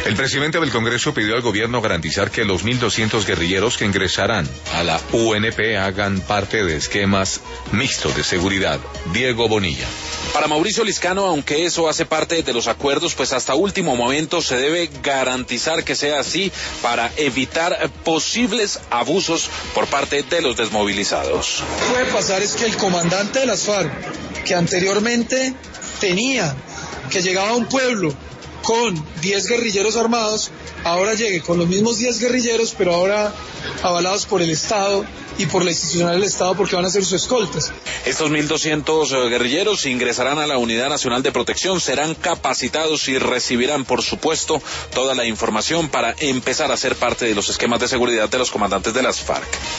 El presidente del Congreso pidió al gobierno garantizar que los 1.200 guerrilleros que ingresarán a la UNP hagan parte de esquemas mixtos de seguridad. Diego Bonilla. Para Mauricio Liscano, aunque eso hace parte de los acuerdos, pues hasta último momento se debe garantizar que sea así para evitar posibles abusos por parte de los desmovilizados. Lo que puede pasar es que el comandante de las FARC, que anteriormente tenía que llegaba a un pueblo con 10 guerrilleros armados, ahora llegue con los mismos 10 guerrilleros, pero ahora avalados por el Estado y por la institucional del Estado, porque van a ser sus escoltas. Estos 1.200 guerrilleros ingresarán a la Unidad Nacional de Protección, serán capacitados y recibirán, por supuesto, toda la información para empezar a ser parte de los esquemas de seguridad de los comandantes de las FARC.